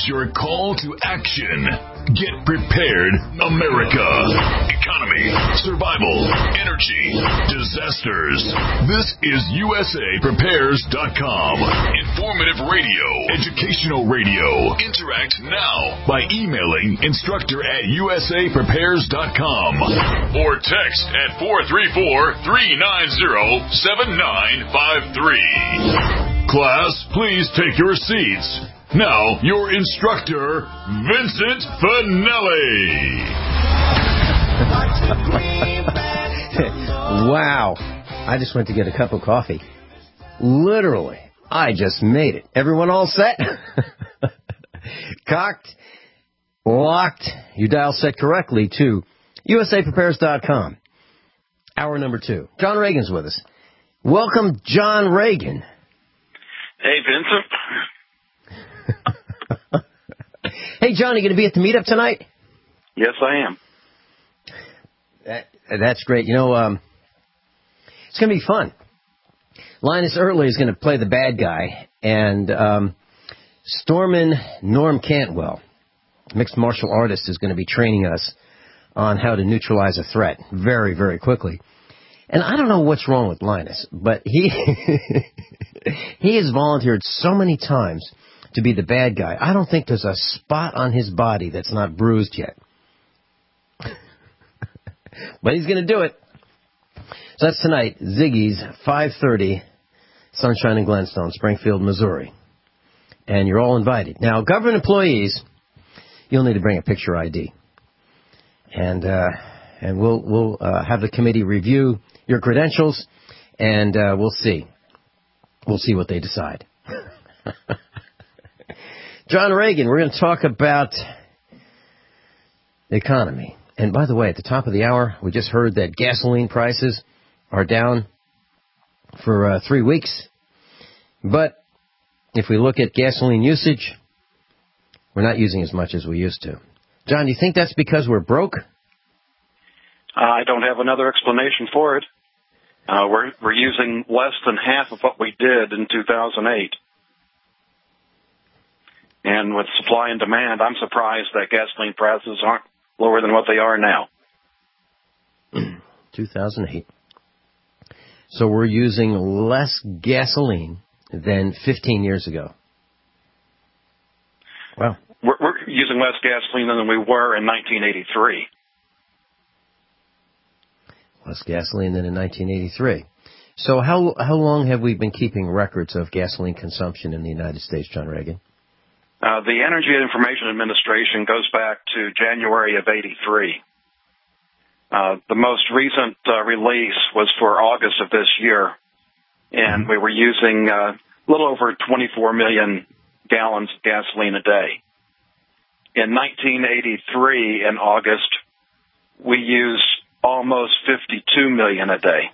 is your call to action. Get prepared, America. Economy, survival, energy, disasters. This is USAPrepares.com. Informative radio, educational radio. Interact now by emailing instructor@USAPrepares.com or text at 434-390-7953. Class, please take your seats. Now, your instructor, Vincent Finelli. Wow. I just went to get a cup of coffee. Literally. I just made it. Everyone all set? Cocked, locked. You dial set correctly to USAPrepares.com. Hour number 2. John Reagan's with us. Welcome, John Reagan. Hey, Vincent. Hey, John, you going to be at the meetup tonight? Yes, I am. That's great. You know, it's going to be fun. Linus Early is going to play the bad guy, and Stormin Norm Cantwell, mixed martial artist, is going to be training us on how to neutralize a threat very, very quickly. And I don't know what's wrong with Linus, but he has volunteered so many times to be the bad guy. I don't think there's a spot on his body that's not bruised yet. But he's going to do it. So that's tonight, Ziggy's, 5:30, Sunshine and Glenstone, Springfield, Missouri. And you're all invited. Now, government employees, you'll need to bring a picture ID. And we'll have the committee review your credentials, and we'll see. We'll see what they decide. John Reagan, we're going to talk about the economy. And by the way, at the top of the hour, we just heard that gasoline prices are down for 3 weeks. But if we look at gasoline usage, we're not using as much as we used to. John, do you think that's because we're broke? I don't have another explanation for it. We're using less than half of what we did in 2008. And with supply and demand, I'm surprised that gasoline prices aren't lower than what they are now. 2008. So we're using less gasoline than 15 years ago. Wow. We're using less gasoline than we were in 1983. Less gasoline than in 1983. So how long have we been keeping records of gasoline consumption in the United States, John Reagan? The Energy and Information Administration goes back to January of 83. The most recent release was for August of this year, and we were using a little over 24 million gallons of gasoline a day. In 1983, in August, we used almost 52 million a day.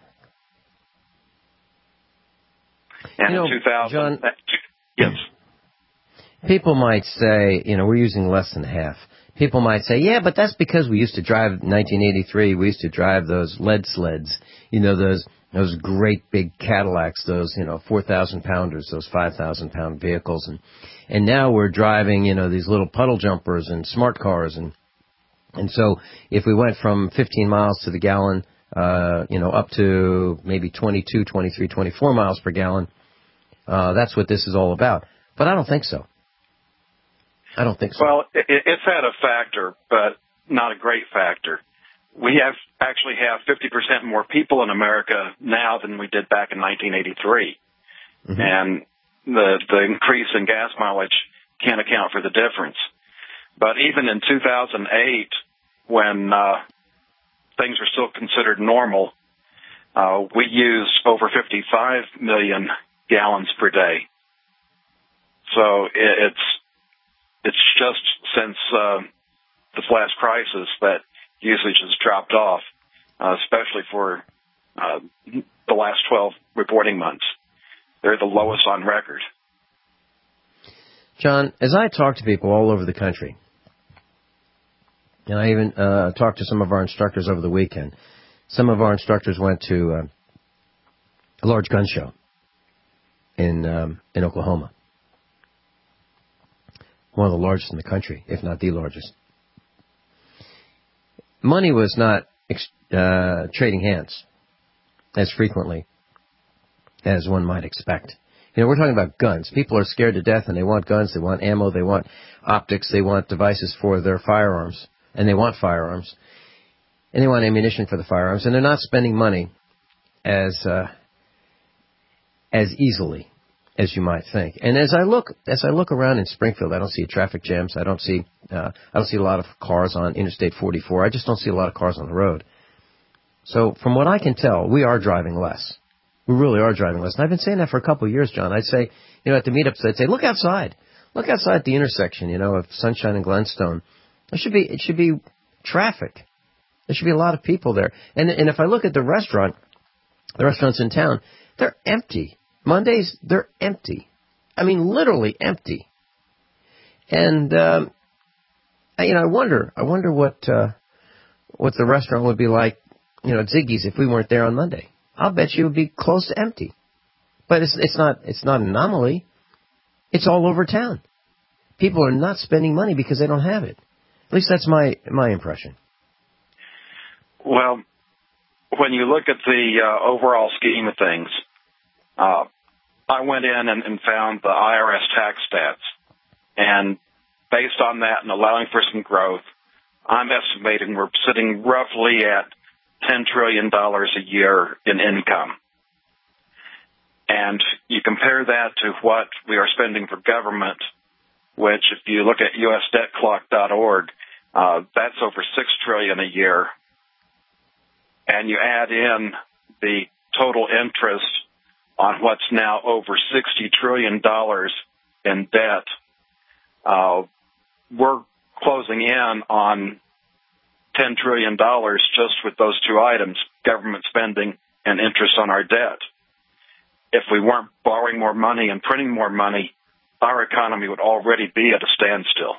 And in 2000, John, yes. People might say, we're using less than half. People might say, yeah, but that's because we used to drive, 1983, we used to drive those lead sleds, those great big Cadillacs, those, 4,000 pounders, those 5,000 pound vehicles. And now we're driving, these little puddle jumpers and smart cars. And so if we went from 15 miles to the gallon, up to maybe 22, 23, 24 miles per gallon, that's what this is all about. But I don't think so. Well, it's had a factor, but not a great factor. We actually have 50% more people in America now than we did back in 1983. Mm-hmm. And the increase in gas mileage can't account for the difference. But even in 2008, when things were still considered normal, we used over 55 million gallons per day. So it's just since the flash crisis that usage has dropped off, especially for the last 12 reporting months. They're the lowest on record. John, as I talk to people all over the country, and I even talked to some of our instructors over the weekend, some of our instructors went to a large gun show in Oklahoma. one of the largest in the country, if not the largest. Money was not trading hands as frequently as one might expect. You know, we're talking about guns. People are scared to death, and they want guns, they want ammo, they want optics, they want devices for their firearms, and they want firearms, and they want ammunition for the firearms, and they're not spending money as easily as you might think. And as I look around in Springfield, I don't see traffic jams. I don't see a lot of cars on Interstate 44. I just don't see a lot of cars on the road. So from what I can tell, we are driving less. We really are driving less. And I've been saying that for a couple of years, John. I'd say, you know, at the meetups, I'd say, look outside. Look outside at the intersection, you know, of Sunshine and Glenstone. It should be traffic. There should be a lot of people there. And if I look at the restaurants in town, they're empty. Mondays, they're empty. I mean, literally empty. And, you know, I wonder what the restaurant would be like, you know, at Ziggy's if we weren't there on Monday. I'll bet you it would be close to empty. But it's not an anomaly. It's all over town. People are not spending money because they don't have it. At least that's my impression. Well, when you look at the overall scheme of things, I went in and found the IRS tax stats. And based on that and allowing for some growth, I'm estimating we're sitting roughly at $10 trillion a year in income. And you compare that to what we are spending for government, which if you look at usdebtclock.org, that's over $6 trillion a year. And you add in the total interest on what's now over $60 trillion in debt, we're closing in on $10 trillion just with those two items, government spending and interest on our debt. If we weren't borrowing more money and printing more money, our economy would already be at a standstill.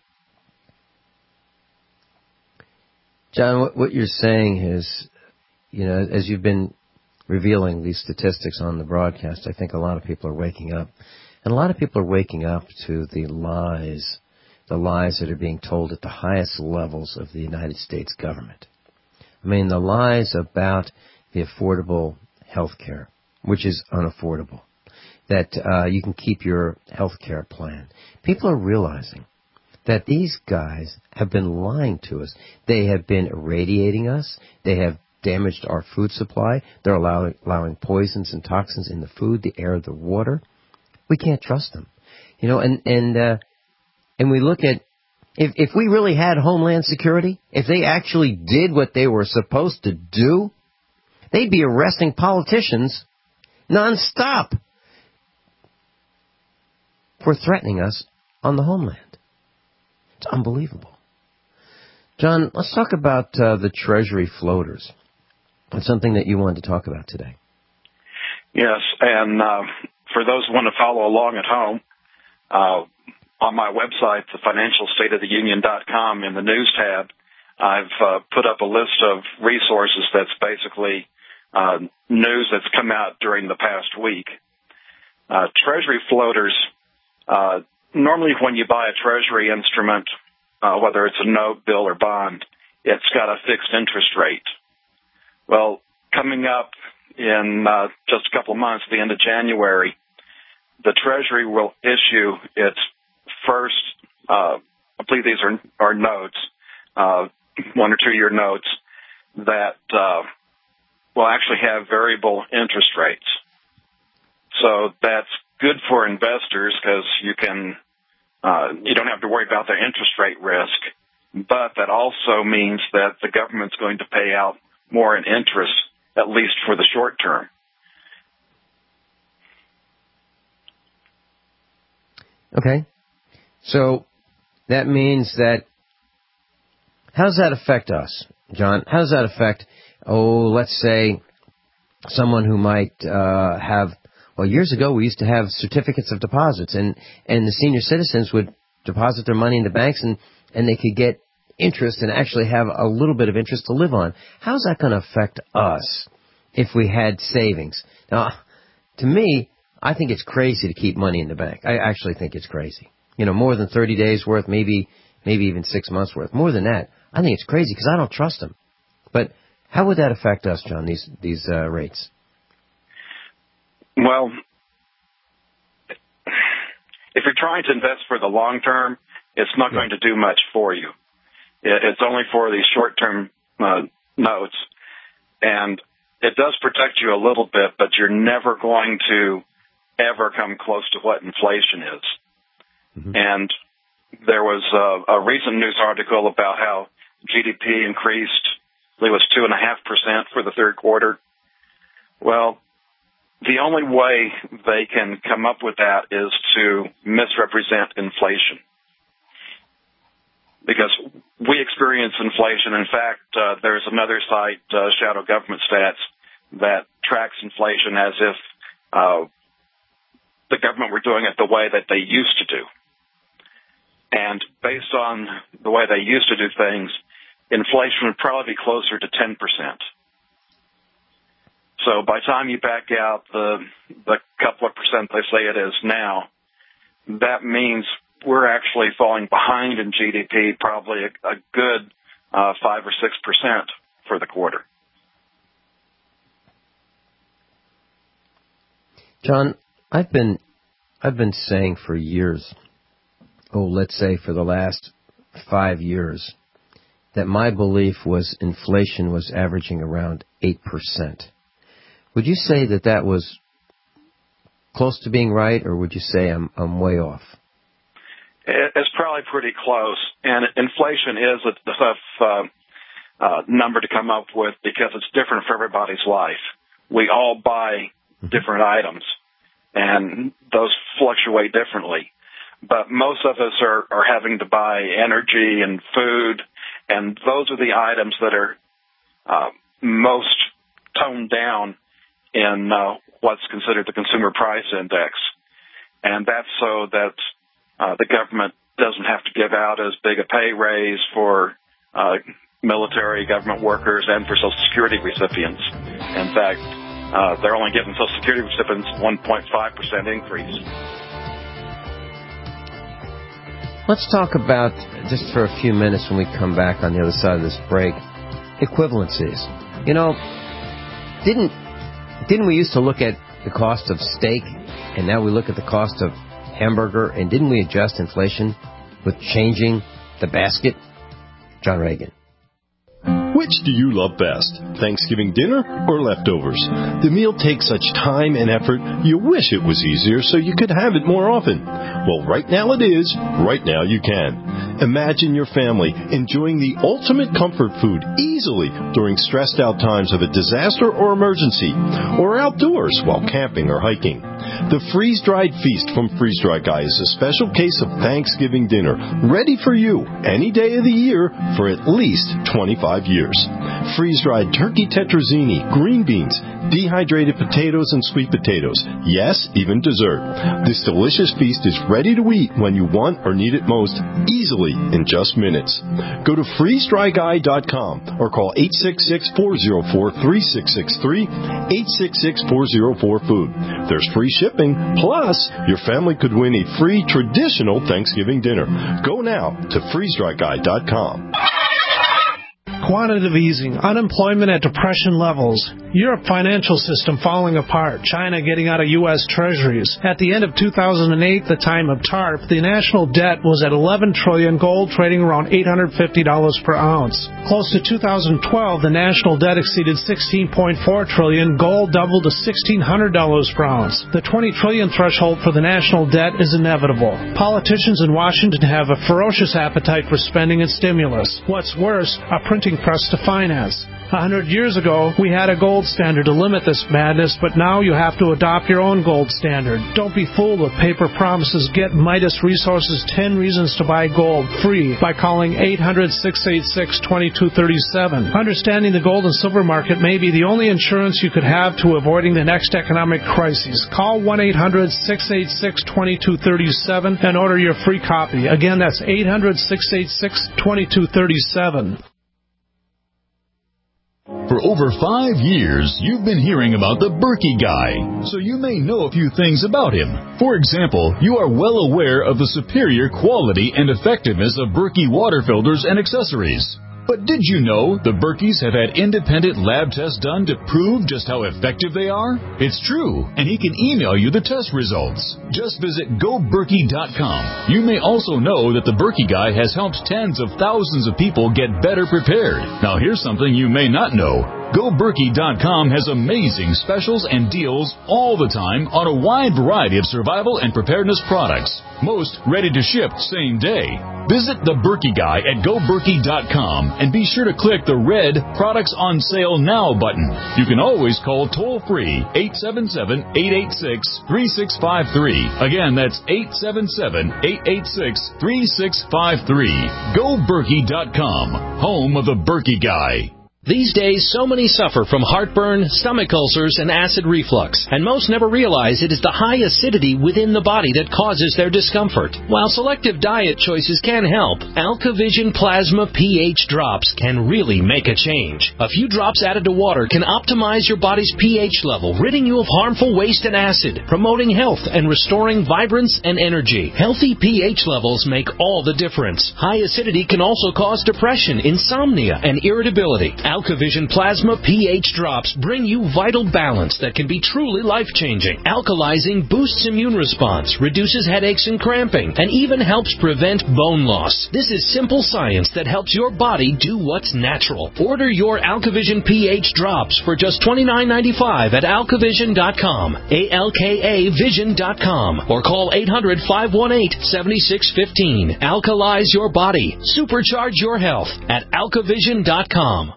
John, what you're saying is, you know, as you've been revealing these statistics on the broadcast, I think a lot of people are waking up. And a lot of people are waking up to the lies that are being told at the highest levels of the United States government. I mean, the lies about the affordable health care, which is unaffordable, that you can keep your health care plan. People are realizing that these guys have been lying to us. They have been irradiating us. They have damaged our food supply. They're allowing poisons and toxins in the food, the air, the water. We can't trust them. You know, and we look at, if we really had Homeland Security, if they actually did what they were supposed to do, they'd be arresting politicians nonstop for threatening us on the homeland. It's unbelievable. John, let's talk about the Treasury floaters. It's something that you wanted to talk about today. Yes, and for those who want to follow along at home, on my website, thefinancialstateoftheunion.com, in the news tab, I've put up a list of resources that's basically news that's come out during the past week. Treasury floaters, normally when you buy a Treasury instrument, whether it's a note, bill, or bond, it's got a fixed interest rate. Well, coming up in just a couple of months, the end of January, the Treasury will issue its first, I believe these are notes, 1 or 2 year notes that will actually have variable interest rates. So that's good for investors because you don't have to worry about their interest rate risk, but that also means that the government's going to pay out more in interest, at least for the short term. Okay. So that means that, how does that affect us, John? How does that affect, let's say, someone who might have, well, years ago we used to have certificates of deposits, and the senior citizens would deposit their money in the banks, and they could get interest and actually have a little bit of interest to live on. How's that going to affect us if we had savings? Now, to me, I think it's crazy to keep money in the bank. I actually think it's crazy. more than 30 days worth, maybe even 6 months worth. More than that, I think it's crazy because I don't trust them. But how would that affect us, John, these rates? Well, if you're trying to invest for the long term, it's not going to do much for you. It's only for these short-term notes, and it does protect you a little bit, but you're never going to ever come close to what inflation is. Mm-hmm. And there was a recent news article about how GDP increased, I believe it was 2.5% for the third quarter. Well, the only way they can come up with that is to misrepresent inflation. Because we experience inflation. In fact, there's another site, Shadow Government Stats, that tracks inflation as if the government were doing it the way that they used to do. And based on the way they used to do things, inflation would probably be closer to 10%. So by the time you back out the couple of percent they say it is now, that means we're actually falling behind in GDP, probably a good 5 or 6% for the quarter. John, I've been saying for years, let's say for the last 5 years, that my belief was inflation was averaging around 8%. Would you say that was close to being right, or would you say I'm way off? It's probably pretty close, and inflation is a tough number to come up with because it's different for everybody's life. We all buy different items, and those fluctuate differently. But most of us are having to buy energy and food, and those are the items that are most toned down in what's considered the Consumer Price Index. And that's so that the government doesn't have to give out as big a pay raise for military, government workers, and for Social Security recipients. In fact, they're only giving Social Security recipients 1.5% increase. Let's talk about, just for a few minutes when we come back on the other side of this break, equivalencies. Didn't we used to look at the cost of steak, and now we look at the cost of hamburger, and didn't we adjust inflation with changing the basket? John Reagan. Which do you love best, Thanksgiving dinner or leftovers? The meal takes such time and effort, you wish it was easier so you could have it more often. Well, right now it is. Right now you can. Imagine your family enjoying the ultimate comfort food easily during stressed out times of a disaster or emergency, or outdoors while camping or hiking. The freeze-dried feast from Freeze Dry Guy is a special case of Thanksgiving dinner, ready for you any day of the year for at least 25 years. Freeze-dried turkey tetrazzini, green beans, dehydrated potatoes, and sweet potatoes. Yes, even dessert. This delicious feast is ready to eat when you want or need it most, easily in just minutes. Go to freezedryguy.com or call 866-404-3663, 866-404-FOOD. There's free shipping, plus your family could win a free traditional Thanksgiving dinner. Go now to freezedryguy.com. Quantitative easing, unemployment at depression levels, Europe financial system falling apart, China getting out of U.S. treasuries. At the end of 2008, the time of TARP, the national debt was at $11 trillion, gold trading around $850 per ounce. Close to 2012, the national debt exceeded $16.4 trillion, gold doubled to $1,600 per ounce. The $20 trillion threshold for the national debt is inevitable. Politicians in Washington have a ferocious appetite for spending and stimulus. What's worse, a printing press to finance. 100 years ago, we had a gold standard to limit this madness, but now you have to adopt your own gold standard. Don't be fooled with paper promises. Get Midas Resources 10 Reasons to Buy Gold free by calling 800-686-2237. Understanding the gold and silver market may be the only insurance you could have to avoiding the next economic crisis. Call 1-800-686-2237 and order your free copy. Again, that's 800-686-2237. For over 5 years, you've been hearing about the Berkey Guy, so you may know a few things about him. For example, you are well aware of the superior quality and effectiveness of Berkey water filters and accessories. But did you know the Berkeys have had independent lab tests done to prove just how effective they are? It's true, and he can email you the test results. Just visit GoBerkey.com. You may also know that the Berkey Guy has helped tens of thousands of people get better prepared. Now here's something you may not know. GoBerkey.com has amazing specials and deals all the time on a wide variety of survival and preparedness products. Most ready to ship same day. Visit the Berkey Guy at GoBerkey.com and be sure to click the red Products on Sale Now button. You can always call toll-free 877-886-3653. Again, that's 877-886-3653. GoBerkey.com, home of the Berkey Guy. These days, so many suffer from heartburn, stomach ulcers, and acid reflux, and most never realize it is the high acidity within the body that causes their discomfort. While selective diet choices can help, AlkaVision Plasma pH drops can really make a change. A few drops added to water can optimize your body's pH level, ridding you of harmful waste and acid, promoting health and restoring vibrance and energy. Healthy pH levels make all the difference. High acidity can also cause depression, insomnia, and irritability. AlkaVision Plasma pH drops bring you vital balance that can be truly life-changing. Alkalizing boosts immune response, reduces headaches and cramping, and even helps prevent bone loss. This is simple science that helps your body do what's natural. Order your AlkaVision pH drops for just $29.95 at AlkaVision.com, ALKAVision.com, or call 800-518-7615. Alkalize your body. Supercharge your health at AlkaVision.com.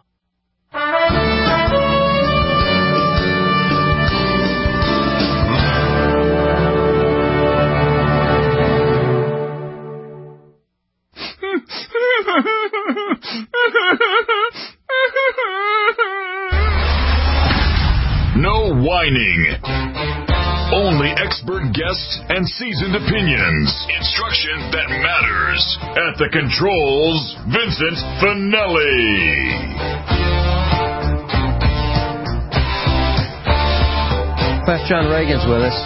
No whining. Only expert guests and seasoned opinions. Instruction that matters. At the controls, Vincent Finelli. Pastor John Reagan's with us.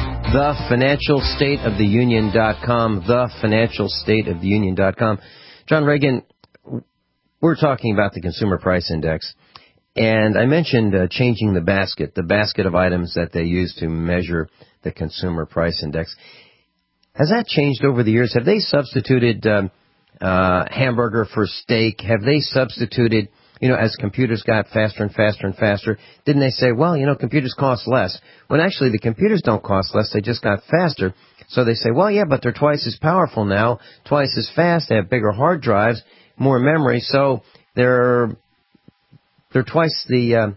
TheFinancialStateOfTheUnion.com. TheFinancialStateOfTheUnion.com. John Reagan, we're talking about the Consumer Price Index. And I mentioned changing the basket of items that they use to measure the Consumer Price Index. Has that changed over the years? Have they substituted hamburger for steak? Have they substituted, as computers got faster and faster and faster, didn't they say, well, computers cost less? When actually the computers don't cost less, they just got faster. So they say, well, yeah, but they're twice as powerful now, twice as fast, they have bigger hard drives, more memory, so they're twice the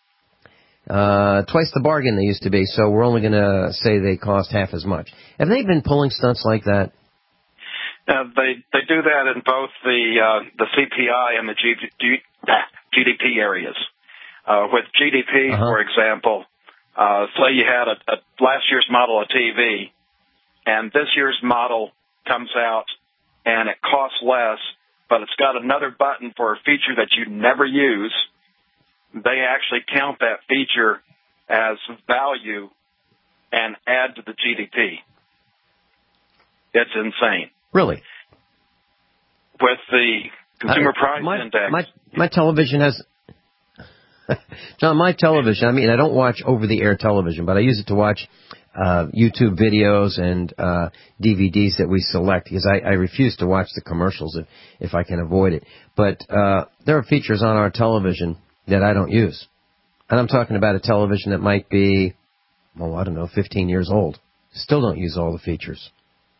bargain they used to be, so we're only going to say they cost half as much. Have they been pulling stunts like that? They do that in both the CPI and the GDP areas. With GDP, for example, say you had a last year's model of TV, and this year's model comes out and it costs less, but it's got another button for a feature that you never use. They actually count that feature as value and add to the GDP. It's insane. Really? With the Consumer Price Index. My television has... John, my television, I don't watch over-the-air television, but I use it to watch YouTube videos and DVDs that we select, because I refuse to watch the commercials if I can avoid it. But there are features on our television that I don't use. And I'm talking about a television that might be, 15 years old. Still don't use all the features.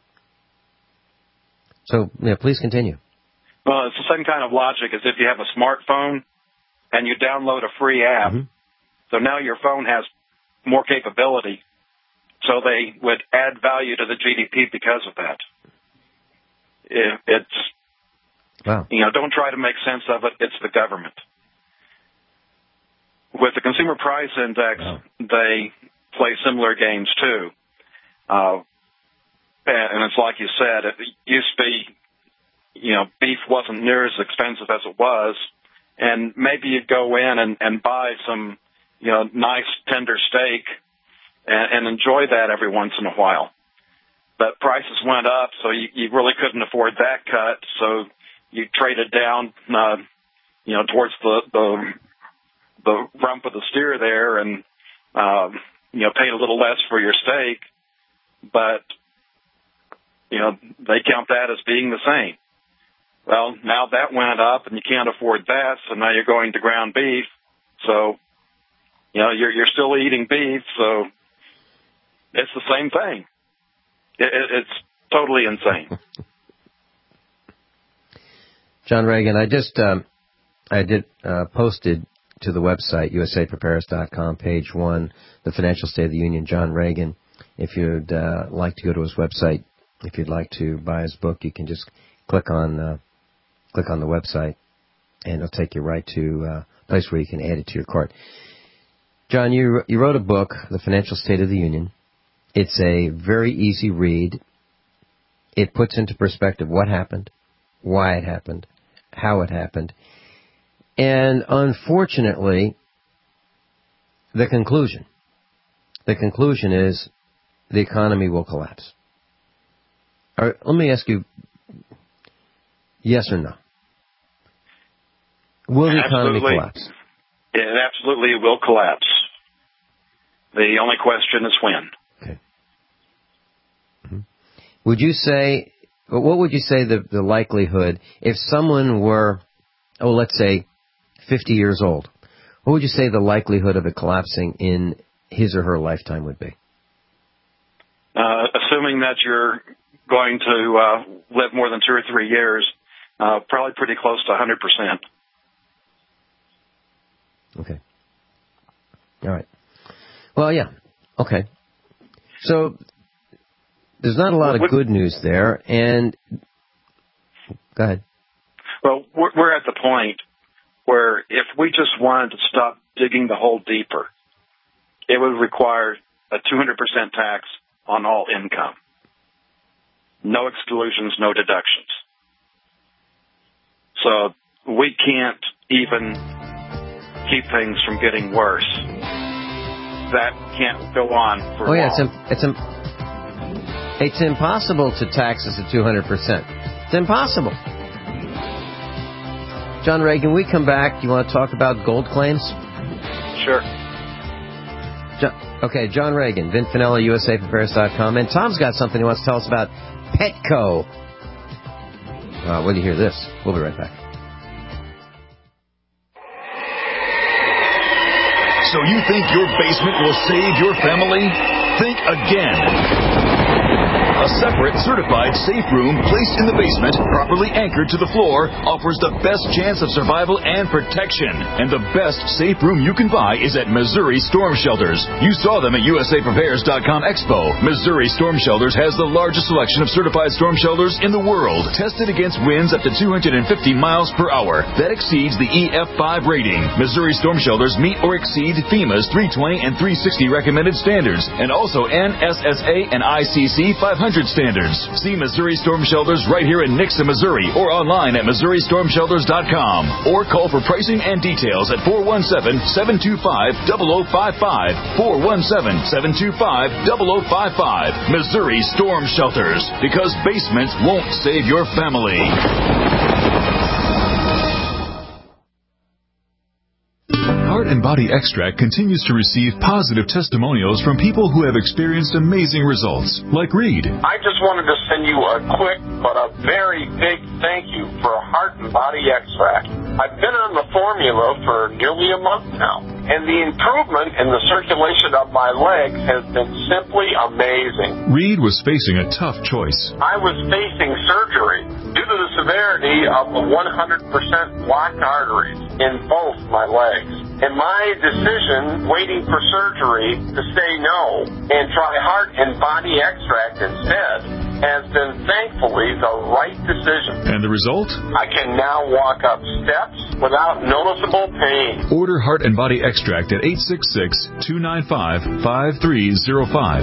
So, please continue. Well, it's the same kind of logic as if you have a smartphone and you download a free app. Mm-hmm. So now your phone has more capability. So they would add value to the GDP because of that. It's, wow. Don't try to make sense of it. It's the government. With the Consumer Price Index, they play similar games too. And it's like you said, it used to be, beef wasn't near as expensive as it was, and and maybe you'd go in and buy some, nice tender steak and enjoy that every once in a while. But prices went up, so you really couldn't afford that cut, so you traded down, towards the rump of the steer there and, paid a little less for your steak, but, they count that as being the same. Well, now that went up and you can't afford that, so now you're going to ground beef. So, you're still eating beef, so it's the same thing. It's totally insane. John Reagan, I posted to the website, usaprepares.com, page 1, the Financial State of the Union, John Reagan. If you'd like to go to his website, if you'd like to buy his book, you can just click on the website, and it'll take you right to a place where you can add it to your cart. John, you wrote a book, The Financial State of the Union. It's a very easy read. It puts into perspective what happened, why it happened, how it happened, and unfortunately, the conclusion. The conclusion is the economy will collapse. All right, let me ask you, yes or no? Will the economy collapse? It absolutely will collapse. The only question is when. Okay. Mm-hmm. Would you say, what would you say the likelihood, if someone were, let's say 50 years old, what would you say the likelihood of it collapsing in his or her lifetime would be? Assuming that you're going to live more than 2 or 3 years, probably pretty close to 100%. Okay. All right. Well, yeah. Okay. So there's not a lot of good news there, and go ahead. Well, we're at the point where if we just wanted to stop digging the hole deeper, it would require a 200% tax on all income. No exclusions, no deductions. So we can't even keep things from getting worse. That can't go on for long. It's impossible to tax us at 200%. It's impossible. John Reagan, we come back. Do you want to talk about gold claims? Sure. John Reagan, Vin Finella, usaprepares.com. And Tom's got something he wants to tell us about Petco. When you hear this, we'll be right back. So you think your basement will save your family? Think again. A separate, certified safe room placed in the basement, properly anchored to the floor, offers the best chance of survival and protection. And the best safe room you can buy is at Missouri Storm Shelters. You saw them at USAPrepares.com Expo. Missouri Storm Shelters has the largest selection of certified storm shelters in the world, tested against winds up to 250 miles per hour. That exceeds the EF5 rating. Missouri Storm Shelters meet or exceed FEMA's 320 and 360 recommended standards, and also NSSA and ICC 500 standards. See Missouri Storm Shelters right here in Nixa, Missouri, or online at MissouriStormShelters.com. Or call for pricing and details at 417-725-0055. 417-725-0055. Missouri Storm Shelters. Because basements won't save your family. Heart and Body Extract continues to receive positive testimonials from people who have experienced amazing results, like Reed. I just wanted to send you a quick but a very big thank you for Heart and Body Extract. I've been on the formula for nearly a month now, and the improvement in the circulation of my legs has been simply amazing. Reed was facing a tough choice. I was facing surgery due to the severity of the 100% blocked arteries in both my legs. And my decision, waiting for surgery, to say no and try Heart and Body Extract instead, has been thankfully the right decision. And the result? I can now walk up steps without noticeable pain. Order Heart and Body Extract at 866-295-5305,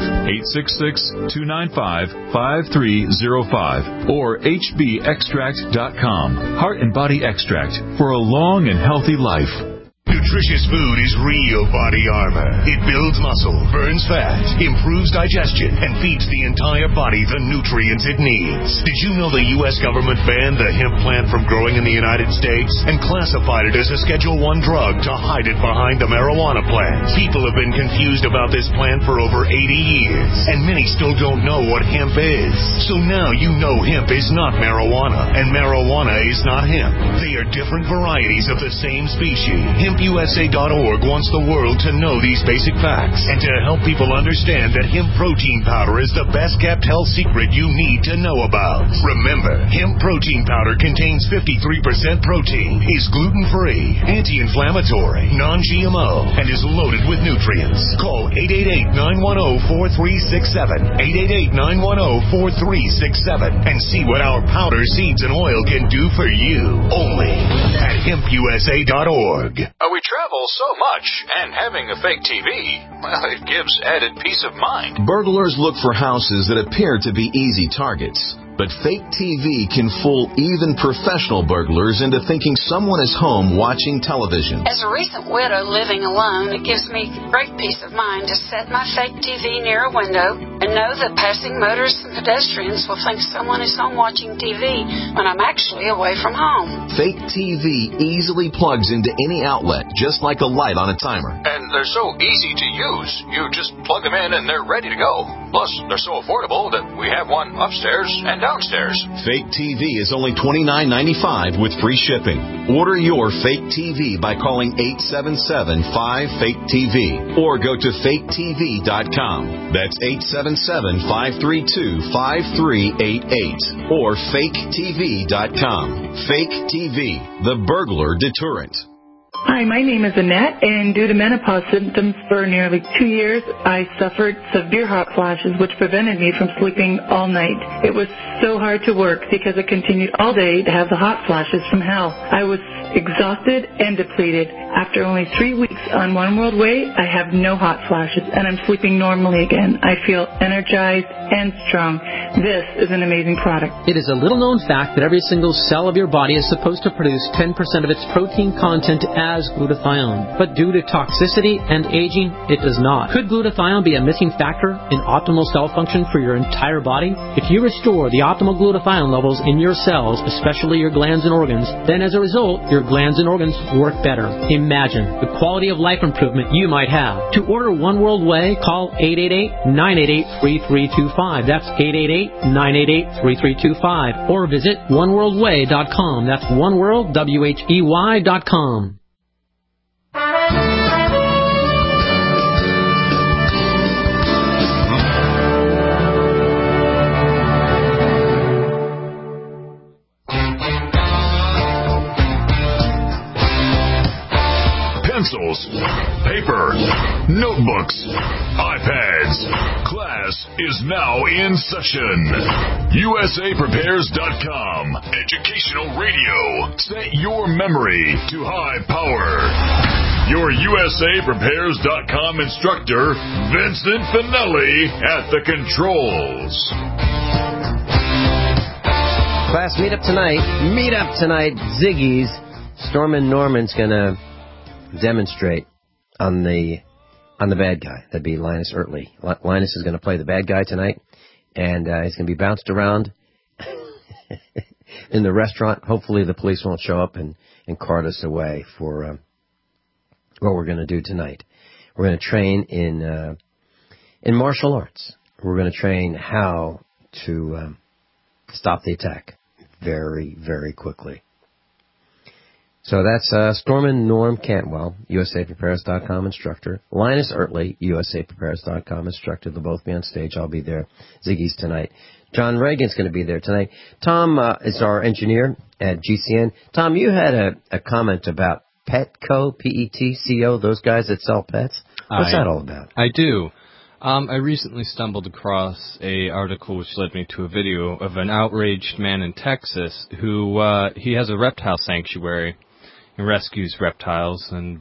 866-295-5305, or hbextract.com. Heart and Body Extract for a long and healthy life. Nutritious food is real body armor. It builds muscle, burns fat, improves digestion, and feeds the entire body the nutrients it needs. Did you know the U.S. government banned the hemp plant from growing in the United States and classified it as a Schedule I drug to hide it behind the marijuana plant? People have been confused about this plant for over 80 years, and many still don't know what hemp is. So now you know hemp is not marijuana, and marijuana is not hemp. They are different varieties of the same species. HempUSA.org wants the world to know these basic facts and to help people understand that hemp protein powder is the best kept health secret you need to know about. Remember, hemp protein powder contains 53% protein, is gluten-free, anti-inflammatory, non-GMO, and is loaded with nutrients. Call 888-910-4367, 888-910-4367, and see what our powder, seeds, and oil can do for you. Only at HempUSA.org. We travel so much, and having a fake TV, well, it gives added peace of mind. Burglars look for houses that appear to be easy targets. But fake TV can fool even professional burglars into thinking someone is home watching television. As a recent widow living alone, it gives me great peace of mind to set my fake TV near a window and know that passing motorists and pedestrians will think someone is home watching TV when I'm actually away from home. Fake TV easily plugs into any outlet, just like a light on a timer. And they're so easy to use. You just plug them in and they're ready to go. Plus, they're so affordable that we have one upstairs and downstairs. Fake TV is only $29.95 with free shipping. Order your fake TV by calling 877-5FAKE-TV or go to faketv.com. That's 877-532-5388 or faketv.com. Fake TV, the burglar deterrent. Hi, my name is Annette, and due to menopause symptoms for nearly 2 years, I suffered severe hot flashes, which prevented me from sleeping all night. It was so hard to work because I continued all day to have the hot flashes from hell. I was exhausted and depleted. After only 3 weeks on One World Way, I have no hot flashes, and I'm sleeping normally again. I feel energized and strong. This is an amazing product. It is a little-known fact that every single cell of your body is supposed to produce 10% of its protein content as glutathione. But due to toxicity and aging, it does not. Could glutathione be a missing factor in optimal cell function for your entire body? If you restore the optimal glutathione levels in your cells, especially your glands and organs, then as a result, your glands and organs work better. Imagine the quality of life improvement you might have. To order One World Way, call 888-988-3325. That's 888-988-3325. Or visit oneworldway.com. That's oneworldwhey.com. Pencils, paper, notebooks, iPads. Class is now in session. USAPrepares.com. Educational radio. Set your memory to high power. Your USAPrepares.com instructor, Vincent Finelli, at the controls. Class, meet up tonight. Ziggy's. Stormin' Norman's going to demonstrate on the bad guy. That'd be Linus Ertley. Linus is going to play the bad guy tonight, and he's going to be bounced around in the restaurant. Hopefully the police won't show up and cart us away for what we're going to do tonight. We're going to train in martial arts. We're going to train how to stop the attack very, very quickly. So that's Stormin' Norm Cantwell, USAPrepares.com instructor. Linus Ertley, USAPrepares.com instructor. They'll both be on stage. I'll be there. Ziggy's tonight. John Reagan's going to be there tonight. Tom is our engineer at GCN. Tom, you had a comment about Petco, Petco, those guys that sell pets. What's that all about? I do. I recently stumbled across a article which led me to a video of an outraged man in Texas who he has a reptile sanctuary and rescues reptiles, and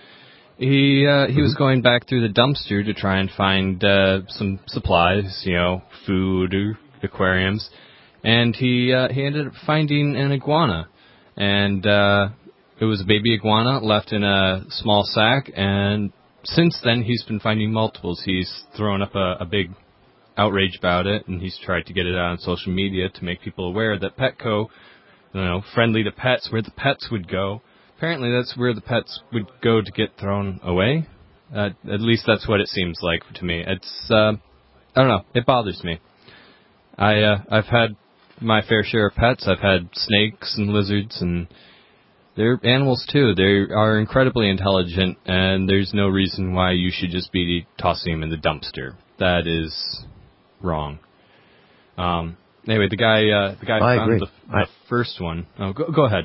he was going back through the dumpster to try and find some supplies, food or aquariums, and he ended up finding an iguana, and it was a baby iguana left in a small sack, and since then he's been finding multiples. He's thrown up a big outrage about it, and he's tried to get it out on social media to make people aware that Petco, friendly to pets, where the pets would go. Apparently that's where the pets would go to get thrown away. At least that's what it seems like to me. It's, I don't know, it bothers me. I've had my fair share of pets. I've had snakes and lizards, and they're animals too. They are incredibly intelligent, and there's no reason why you should just be tossing them in the dumpster. That is wrong. Anyway, the guy found the first one. Oh, go ahead.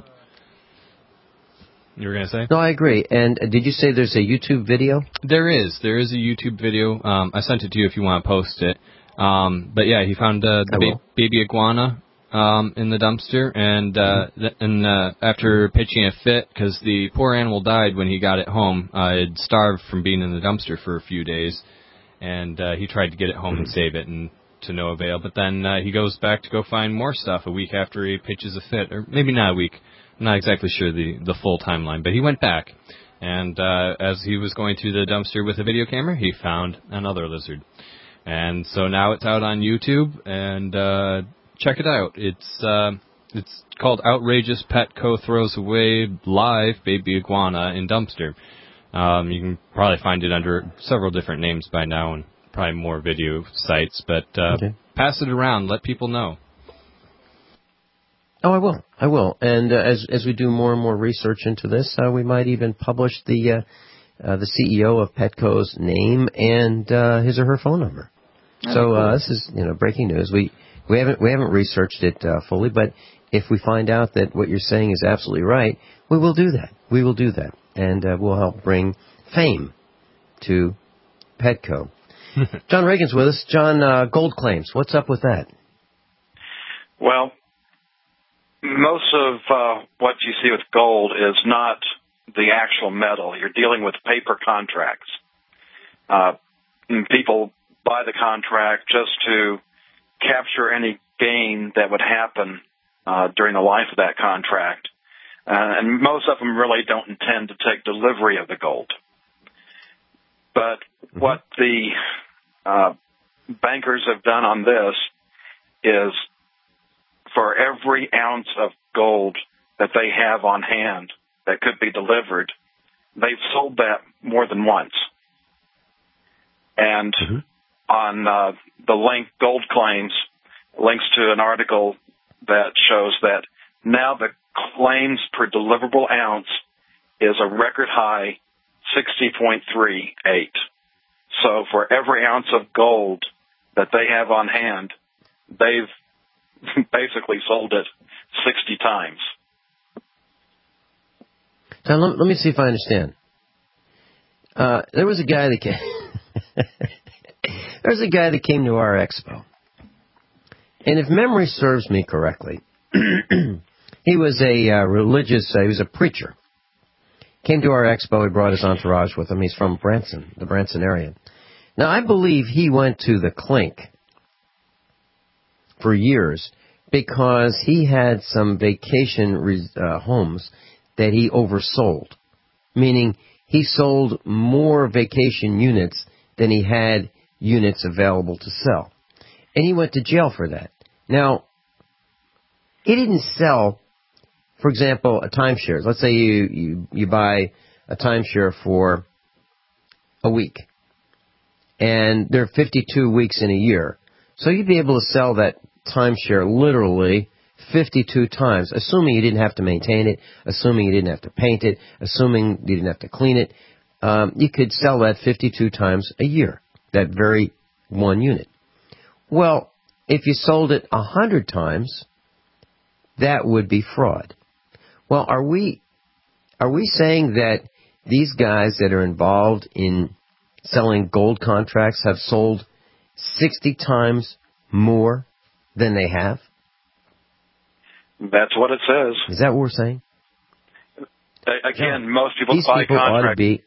You were going to say? No, I agree. And did you say there's a YouTube video? There is. There is a YouTube video. I sent it to you if you want to post it. But yeah, he found the baby iguana in the dumpster, and after pitching a fit, because the poor animal died when he got it home, it starved from being in the dumpster for a few days, and he tried to get it home and save it, and to no avail. But then he goes back to go find more stuff a week after he pitches a fit, or maybe not a week. I'm not exactly sure the full timeline, but he went back, and as he was going through the dumpster with a video camera, he found another lizard. And so now it's out on YouTube, and check it out. It's called Outrageous Petco Throws Away Live Baby Iguana in Dumpster. You can probably find it under several different names by now, and probably more video sites, but pass it around, let people know. Oh, I will. And as we do more and more research into this, we might even publish the CEO of Petco's name and his or her phone number. So this is breaking news. We haven't researched it fully, but if we find out that what you're saying is absolutely right, we will do that. We will do that, and we'll help bring fame to Petco. John Reagan's with us. John, gold claims. What's up with that? Well, most of what you see with gold is not the actual metal. You're dealing with paper contracts. People buy the contract just to capture any gain that would happen during the life of that contract. And most of them really don't intend to take delivery of the gold. But what the bankers have done on this is, for every ounce of gold that they have on hand that could be delivered, they've sold that more than once. And on the link Gold Claims, links to an article that shows that now the claims per deliverable ounce is a record high 60.38. So for every ounce of gold that they have on hand, they've basically sold it 60 times. Now, let me see if I understand. There was a guy that came. There's a guy that came to our expo, and if memory serves me correctly, he was a religious. He was a preacher. Came to our expo. He brought his entourage with him. He's from Branson, the Branson area. Now, I believe he went to the clink for years because he had some vacation homes that he oversold, meaning he sold more vacation units than he had units available to sell. And he went to jail for that. Now, he didn't sell, for example, a timeshare. Let's say you buy a timeshare for a week, and there are 52 weeks in a year. So you'd be able to sell that timeshare literally 52 times, assuming you didn't have to maintain it, assuming you didn't have to paint it, assuming you didn't have to clean it. You could sell that 52 times a year, that very one unit. Well, if you sold it 100 times, that would be fraud. Well, are we saying that these guys that are involved in selling gold contracts have sold 60 times more than they have? That's what it says. Is that what we're saying? Again, most people These buy people ought to contracts. be.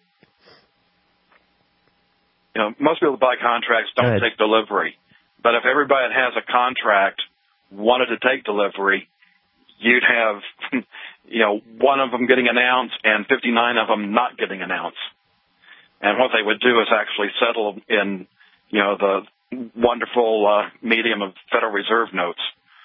Most people that buy contracts don't take delivery. But if everybody that has a contract wanted to take delivery, you'd have, one of them getting an ounce and 59 of them not getting an ounce. And what they would do is actually settle in, the wonderful medium of Federal Reserve notes.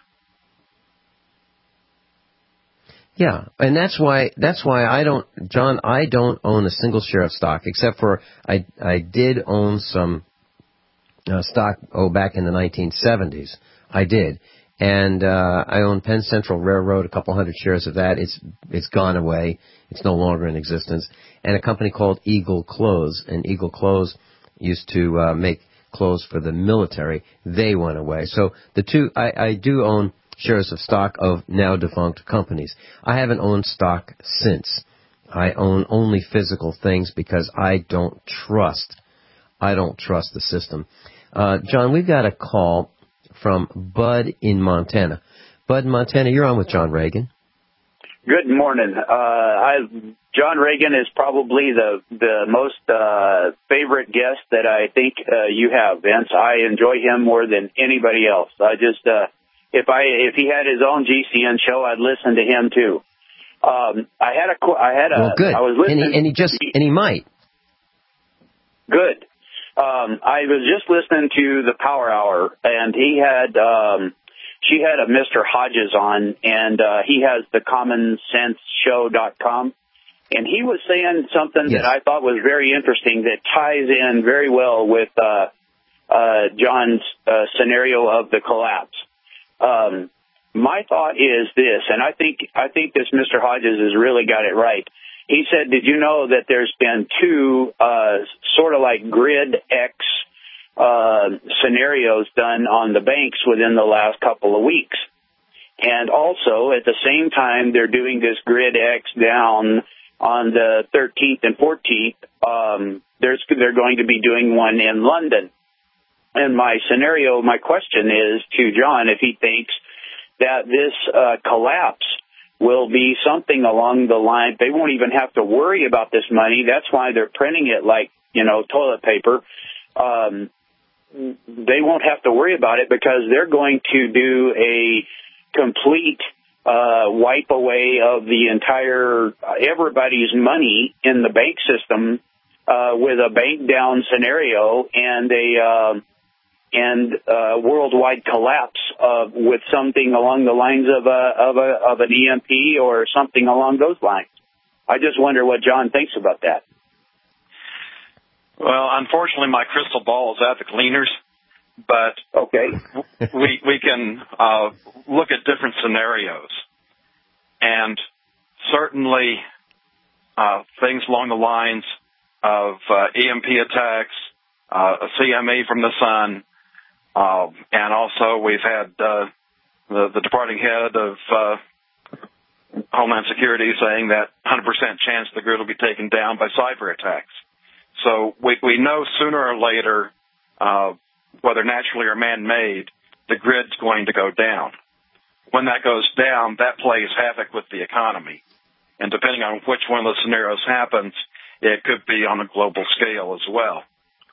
Yeah, and that's why I don't own a single share of stock, except for I did own some stock back in the 1970s. I did. And I own Penn Central Railroad, a couple hundred shares of that. It's gone away. It's no longer in existence. And a company called Eagle Clothes. And Eagle Clothes used to make clothes for the military. They went away. So the two, I do own shares of stock of now defunct companies. I haven't owned stock since. I own only physical things because I don't trust the system. John, we've got a call from Bud in Montana. Bud in Montana, you're on with John Reagan. Good morning. John Reagan is probably the most favorite guest that I think you have, Vince. I enjoy him more than anybody else. I just if he had his own GCN show, I'd listen to him too. Well, good. I was listening, and he might. Good. I was just listening to the Power Hour, and she had a Mr. Hodges on, and he has the CommonSenseShow.com, and he was saying something that I thought was very interesting that ties in very well with John's scenario of the collapse. My thought is this, and I think this Mr. Hodges has really got it right. He said, did you know that there's been two sort of like Grid X scenarios done on the banks within the last couple of weeks? And also, at the same time, they're doing this Grid X down on the 13th and 14th. They're going to be doing one in London. And my question is to John, if he thinks that this collapse will be something along the line. They won't even have to worry about this money. That's why they're printing it like, toilet paper. They won't have to worry about it because they're going to do a complete wipe away of the entire everybody's money in the bank system with a bank down scenario and a worldwide collapse with something along the lines of an EMP or something along those lines. I just wonder what John thinks about that. Well, unfortunately, my crystal ball is at the cleaners, but we can look at different scenarios, and certainly things along the lines of EMP attacks, a CME from the sun. And also we've had the departing head of Homeland Security saying that 100% chance the grid will be taken down by cyber attacks. So we know sooner or later, whether naturally or man-made, the grid's going to go down. When that goes down, that plays havoc with the economy. And depending on which one of those scenarios happens, it could be on a global scale as well.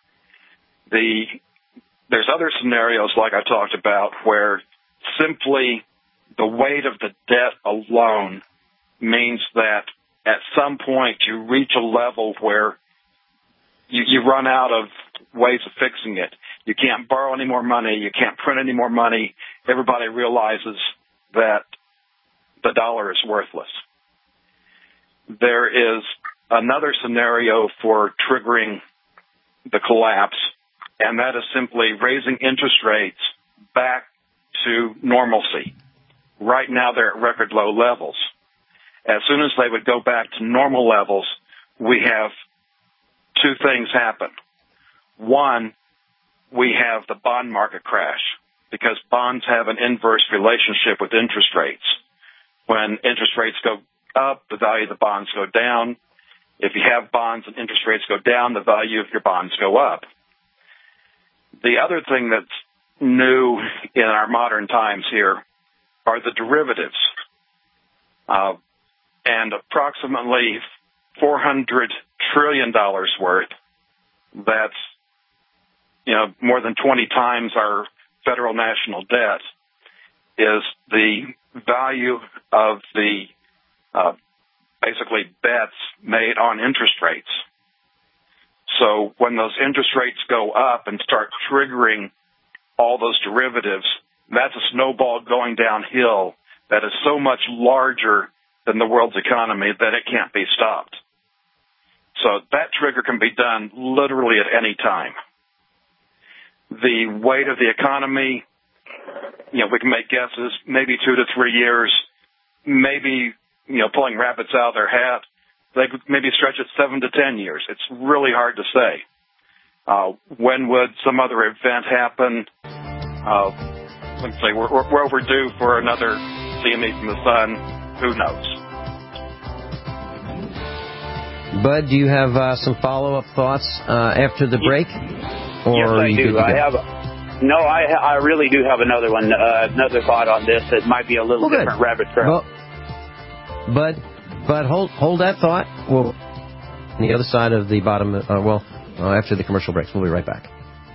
There's other scenarios, like I talked about, where simply the weight of the debt alone means that at some point you reach a level where you run out of ways of fixing it. You can't borrow any more money. You can't print any more money. Everybody realizes that the dollar is worthless. There is another scenario for triggering the collapse, and that is simply raising interest rates back to normalcy. Right now they're at record low levels. As soon as they would go back to normal levels, we have two things happen. One, we have the bond market crash because bonds have an inverse relationship with interest rates. When interest rates go up, the value of the bonds go down. If you have bonds and interest rates go down, the value of your bonds go up. The other thing that's new in our modern times here are the derivatives. And approximately $400 trillion worth, that's, more than 20 times our federal national debt, is the value of the basically bets made on interest rates. So when those interest rates go up and start triggering all those derivatives, that's a snowball going downhill that is so much larger than the world's economy that it can't be stopped. So that trigger can be done literally at any time. The weight of the economy, we can make guesses, maybe 2 to 3 years, maybe, pulling rabbits out of their hat. They could maybe stretch it 7 to 10 years. It's really hard to say. When would some other event happen? Let's say we're overdue for another CME from the sun. Who knows? Bud, do you have some follow-up thoughts after the break? Or yes, I do. I really do have another one, another thought on this. It might be a little different rabbit trail. Well, Bud, hold that thought. Well, on the other side of the bottom, after the commercial breaks. We'll be right back.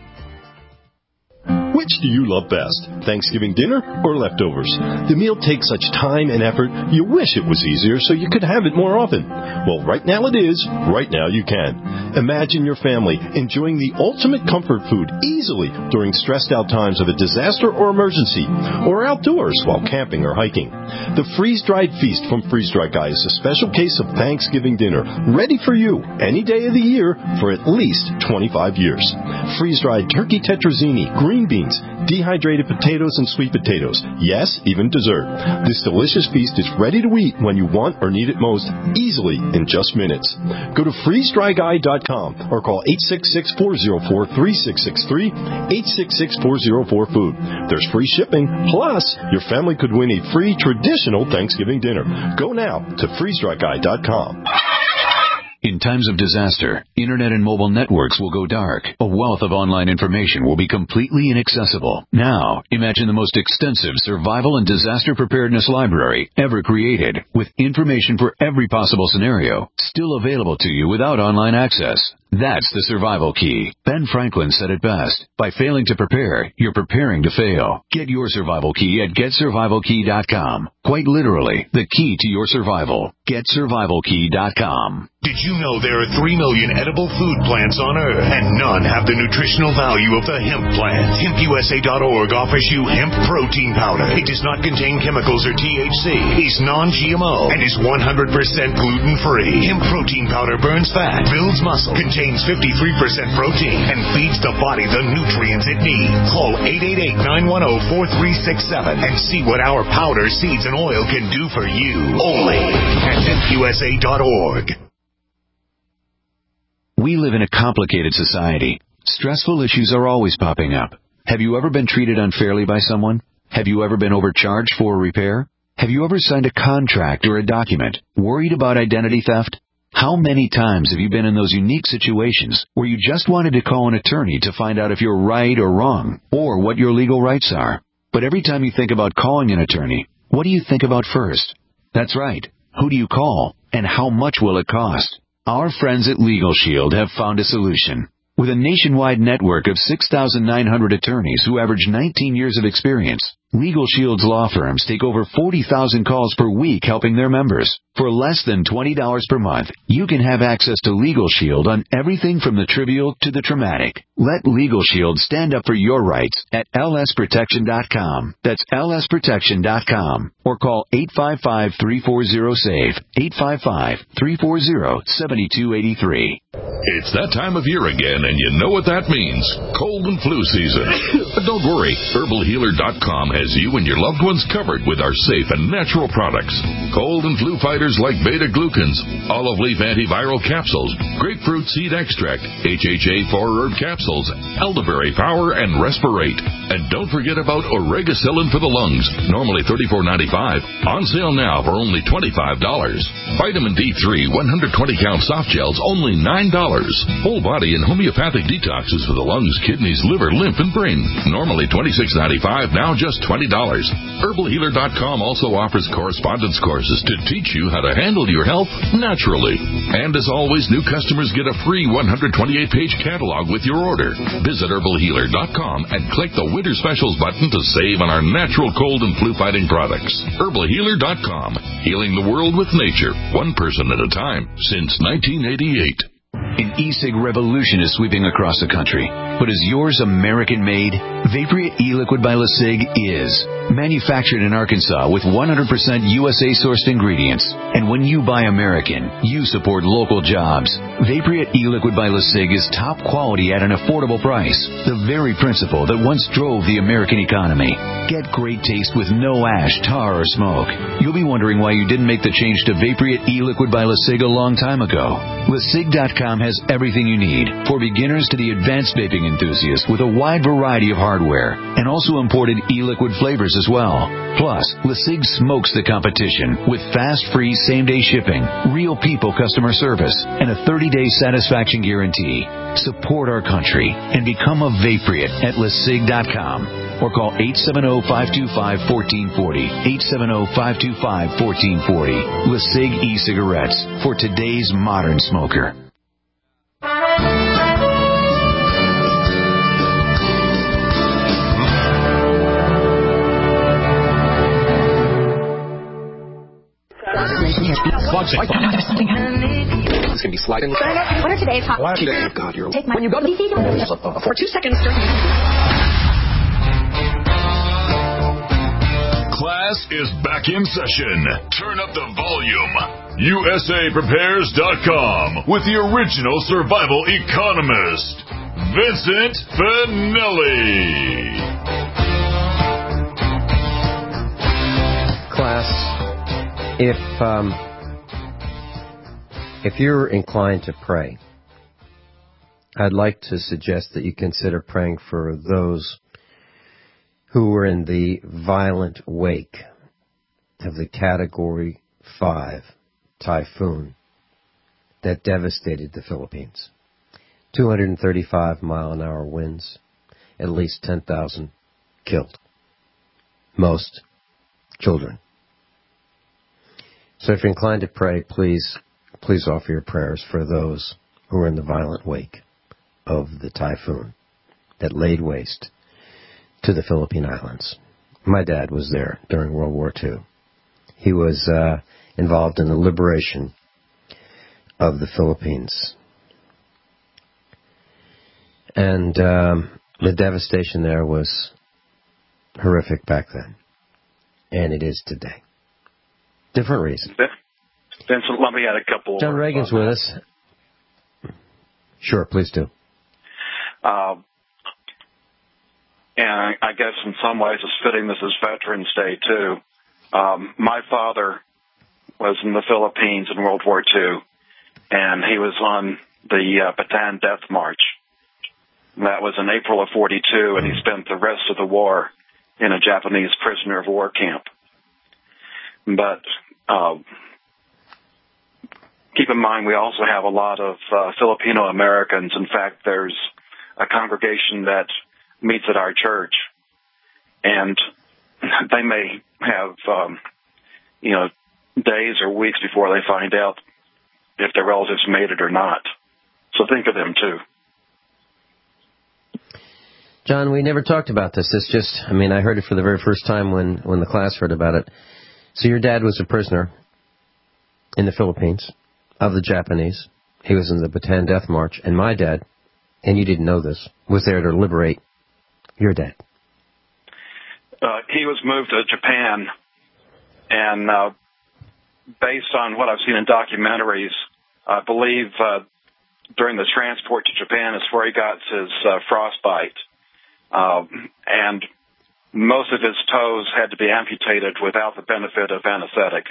Which do you love best, Thanksgiving dinner or leftovers? The meal takes such time and effort, you wish it was easier so you could have it more often. Well, right now it is. Right now you can. Imagine your family enjoying the ultimate comfort food easily during stressed out times of a disaster or emergency, or outdoors while camping or hiking. The freeze-dried feast from Freeze Dry Guy is a special case of Thanksgiving dinner, ready for you any day of the year for at least 25 years. Freeze-dried turkey tetrazzini, green beans, dehydrated potatoes and sweet potatoes. Yes, even dessert. This delicious feast is ready to eat when you want or need it most, easily in just minutes. Go to freezedryguy.com or call 866-404-3663, 866-404-FOOD. There's free shipping, plus your family could win a free traditional Thanksgiving dinner. Go now to freezedryguy.com. In times of disaster, internet and mobile networks will go dark. A wealth of online information will be completely inaccessible. Now, imagine the most extensive survival and disaster preparedness library ever created, with information for every possible scenario, still available to you without online access. That's the survival key. Ben Franklin said it best. By failing to prepare, you're preparing to fail. Get your survival key at GetSurvivalKey.com. Quite literally, the key to your survival. GetSurvivalKey.com. Did you know there are 3 million edible food plants on Earth, and none have the nutritional value of the hemp plant? HempUSA.org offers you hemp protein powder. It does not contain chemicals or THC, is non-GMO, and is 100% gluten-free. Hemp protein powder burns fat, builds muscle, contains 53% protein, and feeds the body the nutrients it needs. Call 888-910-4367 and see what our powder, seeds, and oil can do for you. Only at HempUSA.org. We live in a complicated society. Stressful issues are always popping up. Have you ever been treated unfairly by someone? Have you ever been overcharged for a repair? Have you ever signed a contract or a document worried about identity theft? How many times have you been in those unique situations where you just wanted to call an attorney to find out if you're right or wrong, or what your legal rights are? But every time you think about calling an attorney, what do you think about first? That's right. Who do you call, and how much will it cost? Our friends at Legal Shield have found a solution. With a nationwide network of 6,900 attorneys who average 19 years of experience, Legal Shield's law firms take over 40,000 calls per week helping their members. For less than $20 per month, you can have access to Legal Shield on everything from the trivial to the traumatic. Let Legal Shield stand up for your rights at lsprotection.com. That's lsprotection.com. Or call 855-340-SAVE, 855-340-7283. It's that time of year again, and you know what that means. Cold and flu season. But don't worry. HerbalHealer.com has you and your loved ones covered with our safe and natural products. Cold and flu fighters like beta-glucans, olive leaf antiviral capsules, grapefruit seed extract, HHA 4-herb capsules, elderberry power, and Respirate. And don't forget about Oregacillin for the lungs, normally $34.95. On sale now for only $25. Vitamin D3 120-count soft gels, only $9. Whole body and homeopathic detoxes for the lungs, kidneys, liver, lymph, and brain. Normally $26.95, now just $20. HerbalHealer.com also offers correspondence courses to teach you how to handle your health naturally. And as always, new customers get a free 128-page catalog with your order. Visit HerbalHealer.com and click the Winter Specials button to save on our natural cold and flu-fighting products. HerbalHealer.com. Healing the world with nature, one person at a time, since 1988. An e-cig revolution is sweeping across the country. But is yours American-made? Vaporeate e-liquid by LeSig is. Manufactured in Arkansas with 100% USA-sourced ingredients. And when you buy American, you support local jobs. Vaporeate e-liquid by LeSig is top quality at an affordable price. The very principle that once drove the American economy. Get great taste with no ash, tar, or smoke. You'll be wondering why you didn't make the change to Vaporeate e-liquid by LeSig a long time ago. LeSig.com has everything you need, for beginners to the advanced vaping enthusiast, with a wide variety of hardware, and also imported e-liquid flavors as well. Plus, LeSig smokes the competition with fast, free, same-day shipping, real people customer service, and a 30-day satisfaction guarantee. Support our country and become a Vaporeate at LeSig.com, or call 870-525-1440, 870-525-1440. LeSig e-cigarettes, for today's modern smoker. It's going to be sliding. What are today's hot? Oh, God, you're... Take my... When you go to the... For 2 seconds... Class is back in session. Turn up the volume. USAPrepares.com with the original survival economist, Vincent Finelli. Class, if you're inclined to pray, I'd like to suggest that you consider praying for those who were in the violent wake of the Category 5 typhoon that devastated the Philippines. 235-mile-an-hour winds, at least 10,000 killed, most children. So if you're inclined to pray, please offer your prayers for those who were in the violent wake of the typhoon that laid waste to the Philippine Islands. My dad was there during World War II. He was involved in the liberation of the Philippines. And the devastation there was horrific back then. And it is today. Different reason. Vincent, let me add a couple. John Reagan's with us. Sure, please do. And I guess in some ways it's fitting this is Veterans Day, too. My father was in the Philippines in World War II, and he was on the Bataan Death March. That was in April of 42, and he spent the rest of the war in a Japanese prisoner of war camp. But keep in mind, we also have a lot of Filipino Americans. In fact, there's a congregation that meets at our church, and they may have, days or weeks before they find out if their relatives made it or not. So think of them, too. John, we never talked about this. It's just, I heard it for the very first time when the class heard about it. So your dad was a prisoner in the Philippines of the Japanese. He was in the Bataan Death March. And my dad, and you didn't know this, was there to liberate your dad. He was moved to Japan, and based on what I've seen in documentaries, I believe during the transport to Japan is where he got his frostbite. And most of his toes had to be amputated without the benefit of anesthetic.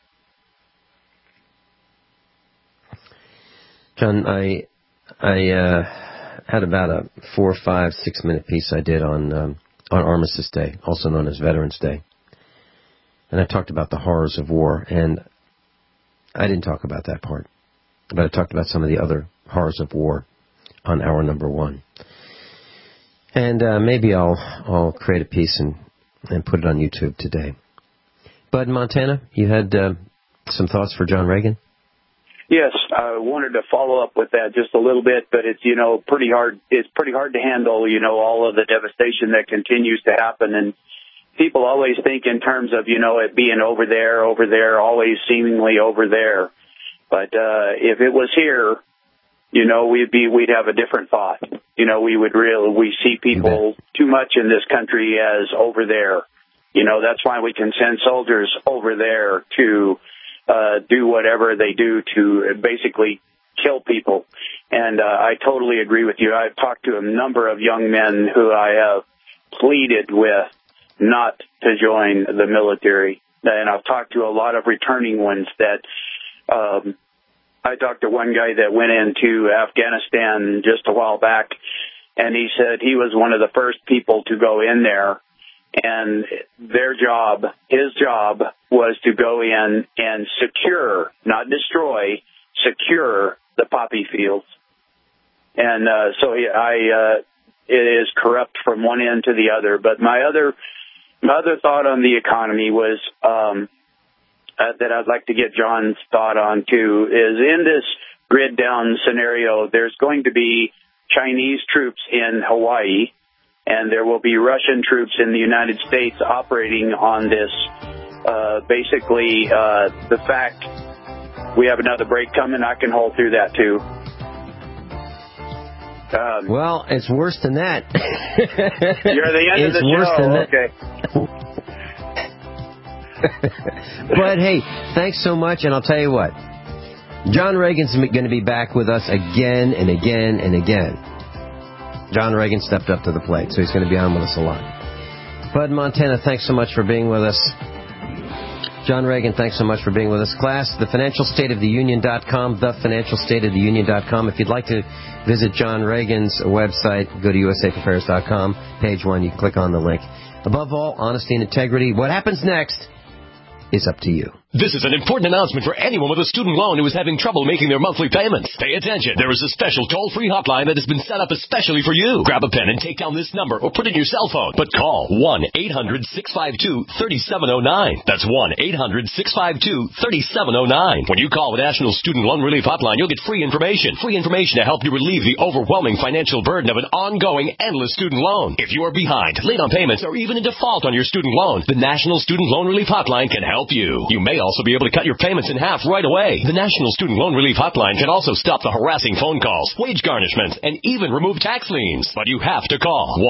John, I had about a 4, 5, 6 minute piece I did on Armistice Day, also known as Veterans Day. And I talked about the horrors of war, and I didn't talk about that part, but I talked about some of the other horrors of war on hour number 1. And maybe I'll create a piece and put it on YouTube today. Bud, Montana, you had some thoughts for John Reagan? Yes, I wanted to follow up with that just a little bit, but it's, pretty hard. It's pretty hard to handle, all of the devastation that continues to happen. And people always think in terms of, it being over there, always seemingly over there. But if it was here, we'd have a different thought. We see people too much in this country as over there. That's why we can send soldiers over there to do whatever they do to basically kill people. And I totally agree with you. I've talked to a number of young men who I have pleaded with not to join the military. And I've talked to a lot of returning ones that I talked to one guy that went into Afghanistan just a while back, and he said he was one of the first people to go in there. And his job was to go in and secure, not destroy, secure the poppy fields. And so it is corrupt from one end to the other. But my other thought on the economy was that I'd like to get John's thought on too, is in this grid down scenario, there's going to be Chinese troops in Hawaii, and there will be Russian troops in the United States operating on this. Basically, the fact we have another break coming, I can hold through that too. Well, it's worse than that. You're the end of the show. Okay. But hey, thanks so much, and I'll tell you what. John Reagan's going to be back with us again and again and again. John Reagan stepped up to the plate, so he's going to be on with us a lot. Bud Montana, thanks so much for being with us. John Reagan, thanks so much for being with us. Class, thefinancialstateoftheunion.com, thefinancialstateoftheunion.com. If you'd like to visit John Reagan's website, go to usaaffairs.com. Page 1, you click on the link. Above all, honesty and integrity. What happens next is up to you. This is an important announcement for anyone with a student loan who is having trouble making their monthly payments. Pay attention. There is a special toll-free hotline that has been set up especially for you. Grab a pen and take down this number or put it in your cell phone. But call 1-800-652-3709. That's 1-800-652-3709. When you call the National Student Loan Relief Hotline, you'll get free information. Free information to help you relieve the overwhelming financial burden of an ongoing, endless student loan. If you are behind, late on payments, or even in default on your student loan, the National Student Loan Relief Hotline can help you. You may also be able to cut your payments in half right away. The National Student Loan Relief Hotline can also stop the harassing phone calls, wage garnishments, and even remove tax liens. But you have to call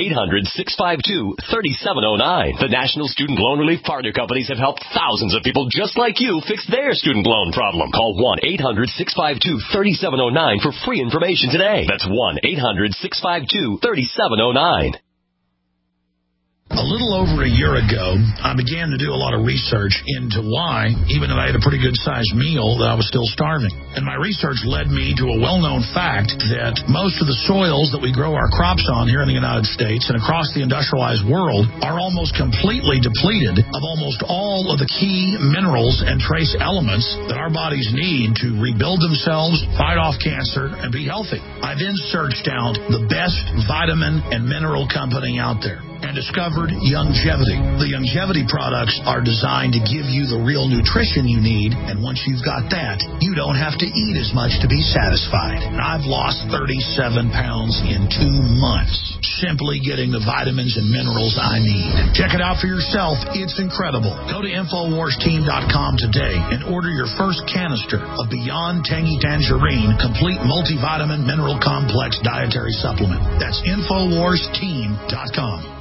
1-800-652-3709. The National Student Loan Relief Partner Companies have helped thousands of people just like you fix their student loan problem. Call 1-800-652-3709 for free information today. That's 1-800-652-3709. A little over a year ago, I began to do a lot of research into why, even though I had a pretty good-sized meal, that I was still starving. And my research led me to a well-known fact that most of the soils that we grow our crops on here in the United States and across the industrialized world are almost completely depleted of almost all of the key minerals and trace elements that our bodies need to rebuild themselves, fight off cancer, and be healthy. I then searched out the best vitamin and mineral company out there and discovered Youngevity. The Youngevity products are designed to give you the real nutrition you need, and once you've got that, you don't have to eat as much to be satisfied. And I've lost 37 pounds in 2 months, simply getting the vitamins and minerals I need. Check it out for yourself. It's incredible. Go to InfoWarsTeam.com today and order your first canister of Beyond Tangy Tangerine Complete Multivitamin Mineral Complex Dietary Supplement. That's InfoWarsTeam.com.